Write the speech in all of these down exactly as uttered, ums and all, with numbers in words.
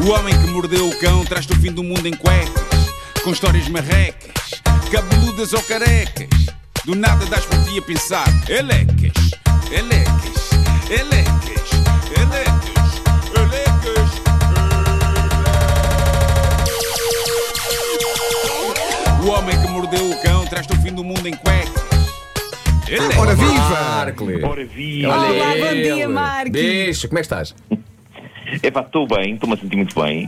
O homem que mordeu o cão traz-te o fim do mundo em cuecas, com histórias marrecas, cabeludas ou carecas. Do nada das por ti a pensar: elecas, elecas, elecas, elecas, elecas. O homem que mordeu o cão traz-te o fim do mundo em cuecas. Elecas. Ora viva! Marco! Ora viva! Olha Olá, ele. bom dia, Marco! Beijo, como é que estás? Epá, estou bem, estou-me a sentir muito bem.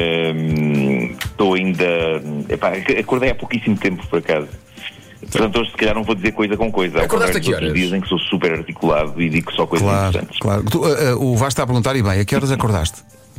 Estou ainda. Epá, acordei há pouquíssimo tempo, por acaso. Portanto, hoje se calhar não vou dizer coisa com coisa. Acordaste a que horas? horas? Dizem que sou super articulado e digo só coisas Claro, interessantes. claro. Tu, uh, uh, o Vasco está a perguntar, e bem, a que horas acordaste?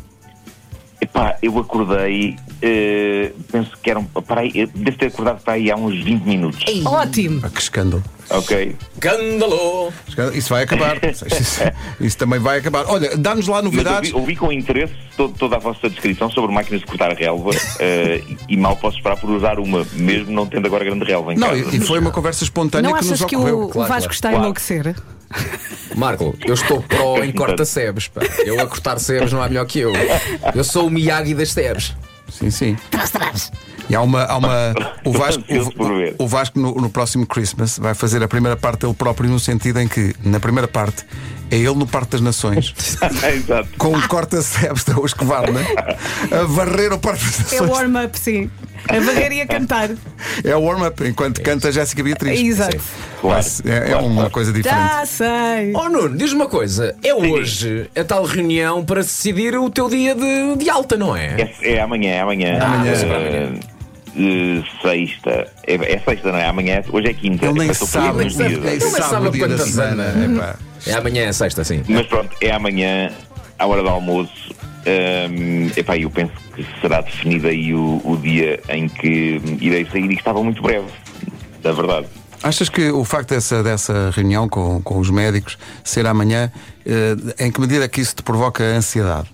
Epá, eu acordei, uh, penso que eram. Para aí, eu devo ter acordado para aí há uns vinte minutos. Ótimo! Ah, que escândalo. Ok? Candalo! Isso vai acabar. Isso, isso também vai acabar. Olha, dá-nos lá Mas novidades. ouvi, ouvi com interesse todo, toda a vossa descrição sobre máquinas de cortar relva uh, e, e mal posso esperar por usar uma, mesmo não tendo agora grande relva em Não, casa. e, e foi uma conversa espontânea Não que nos achas que ocorreu. o, o Claro, Vasco claro. está a Claro. enlouquecer? Marco, eu estou pró em corta-sebes. pá. Eu a cortar sebes não há melhor que eu. Eu sou o Miyagi das sebes. Sim, sim. E há uma. Há uma o Vasco, Ansioso por ver. o, o Vasco no, no próximo Christmas vai fazer a primeira parte dele próprio, no sentido em que, na primeira parte, é ele no Parque das Nações, Exato. com um corta-sebes da Husqvarna, a varrer o Parque das É o Nações. warm-up, sim. A varrer e a cantar. É o warm-up, enquanto canta a Jéssica Beatriz. Exato. Claro. É, é Claro, uma claro. coisa diferente. Já sei! Oh Nuno, diz-me uma coisa. É hoje a tal reunião para decidir o teu dia de, de alta, não é? É, é amanhã, é amanhã. Amanhã. Uh, uh, sexta. É, é sexta, não é? Amanhã, hoje é quinta. Ele nem Eu estou sabe, perdido nem nos dias. sabe, sabe o dia da quantas semana. anos. Epá. É amanhã, é sexta, sim. Mas pronto, é amanhã, à hora do almoço. Um, epá, eu penso que será definido aí o, o dia em que irei sair e estava muito breve, da verdade. Achas que o facto dessa, dessa reunião com, com os médicos ser amanhã, eh, em que medida é que isso te provoca ansiedade?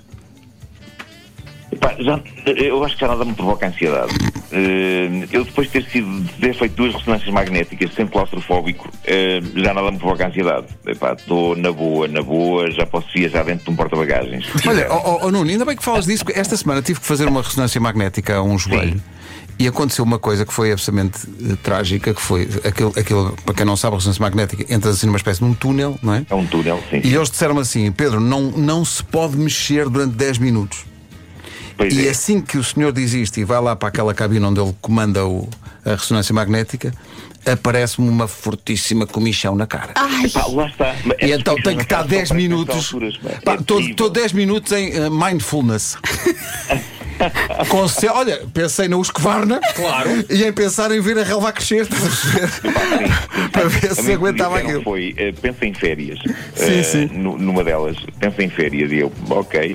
Epá, já, eu acho que já nada me provoca ansiedade. Uh, eu depois de ter, sido, de ter feito duas ressonâncias magnéticas, sempre claustrofóbico, uh, já nada me provoca ansiedade. Estou na boa, na boa, já posso viajar dentro de um porta-bagagens. Olha, oh, oh, oh, Nuno, ainda bem que falas disso, porque esta semana tive que fazer uma ressonância magnética a um joelho. Sim. E aconteceu uma coisa que foi absolutamente eh, trágica, que foi aquilo, aquilo, para quem não sabe, a ressonância magnética, entras assim numa espécie de um túnel, não é? É um túnel, sim. E eles disseram assim: Pedro, não, não se pode mexer durante dez minutos. Pois E é. assim que o senhor diz isto e vai lá para aquela cabine onde ele comanda o, a ressonância magnética, aparece-me uma fortíssima comichão na cara. Ai, Pá, lá está. E então tem que estar dez minutos. Estou dez minutos em uh, mindfulness. Com se- Olha, pensei na Husqvarna. Claro. E em pensar em vir a relva a crescer. estás a perceber? Para ver se aguentava aquilo. Foi, uh, pensa em férias. Sim, Uh, sim. nu- Numa delas, pensa em férias. E eu, ok.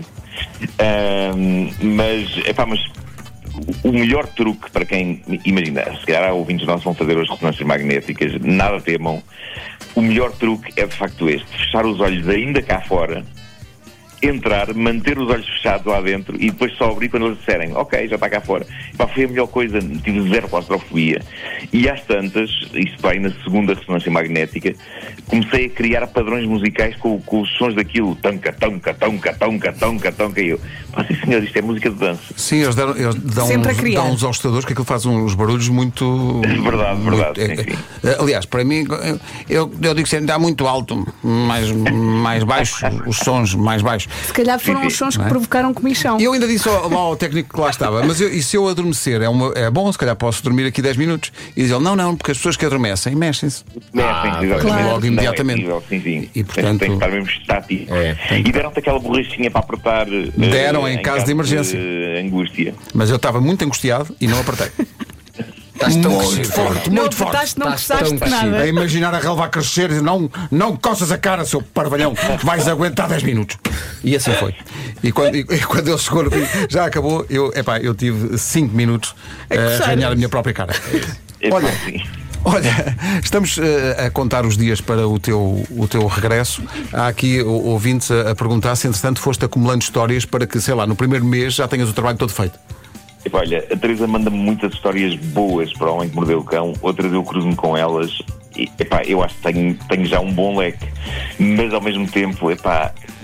Ahm, mas, epá, mas o melhor truque para quem. Imagina, se calhar há ouvintes nossos vão fazer as ressonâncias magnéticas, nada temam. O melhor truque é de facto este: fechar os olhos ainda cá fora, entrar, manter os olhos fechados lá dentro e depois só abrir quando eles disserem ok, já está cá fora. Epá, foi a melhor coisa, tive zero claustrofobia. E às tantas, isto vai na segunda ressonância magnética, comecei a criar padrões musicais com, com os sons daquilo, tanca, tanca, tanca, tanca, tanca, tanca, e eu, pá, sim senhor, isto é música de dança. Sim, eles, deram, eles dão, Sempre a uns, criar. dão uns austadores que aquilo faz uns barulhos muito. Verdade, muito- verdade, é- sim, é- Aliás, para mim, eu, eu digo sempre: dá muito alto, mais, mais baixo, os sons mais baixos. se calhar foram Sim, os sim, sons não que é? provocaram comichão. E eu ainda disse ao, ao técnico que lá estava: mas eu, e se eu adormecer? É, uma, é bom, se calhar posso dormir aqui dez minutos. E diz ele: não, não, porque as pessoas que adormecem mexem-se. Ah, claro. Logo imediatamente. Não, é possível, sim, sim. E, portanto- tem que estar mesmo estático. É, e deram-te aquela borrachinha para apertar. eh, Deram em caso de emergência. de angústia. Mas eu estava muito angustiado e não apertei. Estás tão Muito crescido, forte, Pedro. não muito forte. apertaste, não Estás gostaste tão de nada. A imaginar a relva a crescer e não, não coças a cara, seu parvalhão, vais aguentar dez minutos. E assim foi. E quando, e, e quando ele chegou no fim, já acabou, eu, epá, eu tive cinco minutos a coçar. arranhar a minha própria cara. É, Olha, sim. Olha, estamos eh, a contar os dias para o teu, o teu regresso. Há aqui o- ouvintes a, a perguntar se, entretanto, foste acumulando histórias para que, sei lá, no primeiro mês já tenhas o trabalho todo feito. Epá, olha, a Teresa manda-me muitas histórias boas para o Homem que Mordeu o Cão, outras eu cruzo-me com elas. E, epá, eu acho que tenho, tenho já um bom leque, mas ao mesmo tempo, epá,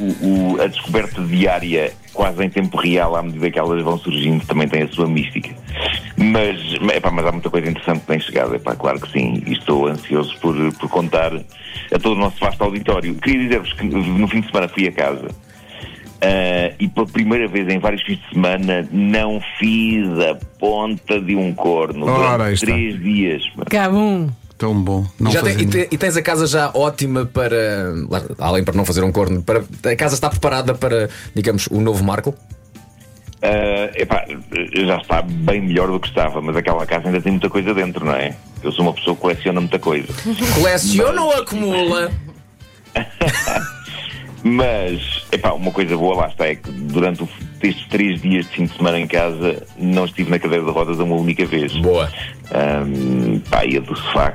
o, o- a descoberta diária, quase em tempo real, à medida que elas vão surgindo, também tem a sua mística. Mas, epá, mas há muita coisa interessante que tem chegado, epá, claro que sim, e estou ansioso por, por contar a todo o nosso vasto auditório. Queria dizer-vos que no fim de semana fui a casa. Uh, e pela primeira vez em vários fins de semana não fiz a ponta de um corno Ora, durante aí está. três dias. Cabum. Tão bom. Não Já tem- fazia- e, te- e tens a casa já ótima para. lá- Além para não fazer um corno, para, a casa está preparada para, digamos, o novo Marco? Uh, epá, já está bem melhor do que estava, mas aquela casa ainda tem muita coisa dentro, não é? Eu sou uma pessoa que coleciona muita coisa. Coleciona ou acumula? Mas, epá, uma coisa boa lá está é que durante o- estes três dias de fim de semana em casa não estive na cadeira de rodas uma única vez. Boa. Um, pá, ia do sofá